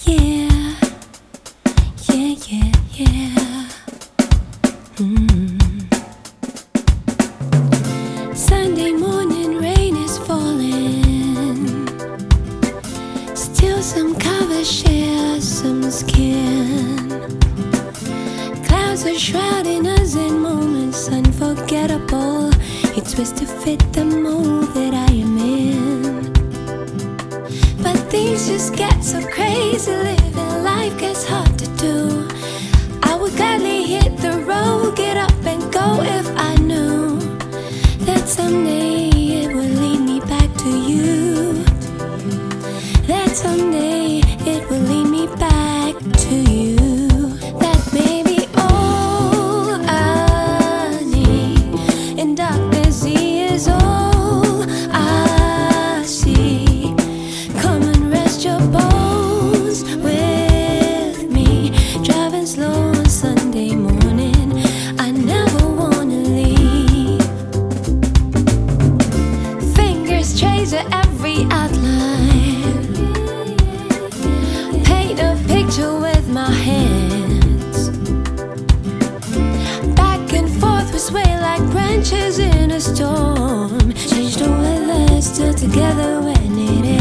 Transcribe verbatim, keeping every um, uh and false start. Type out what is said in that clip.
yeah, yeah, yeah, yeah. Mm. Sunday morning, rain is falling. Still some covers share some skin. Clouds are shrouding us in moments unforgettable. You twist to fit the mold that I am in. But things just get so crazy, living life gets hard to do. I would gladly hit the road, get up and go if I knew that someday it would lead me back to you. That someday it will lead me back to you. That may be all I need, and darkness is all I see. Come and rest your bones with me, driving slow on Sunday morning. I never wanna leave. Fingers trace every outline, paint a picture with my hands. Back and forth we sway like branches in a storm. Change the weather, still together when it ends.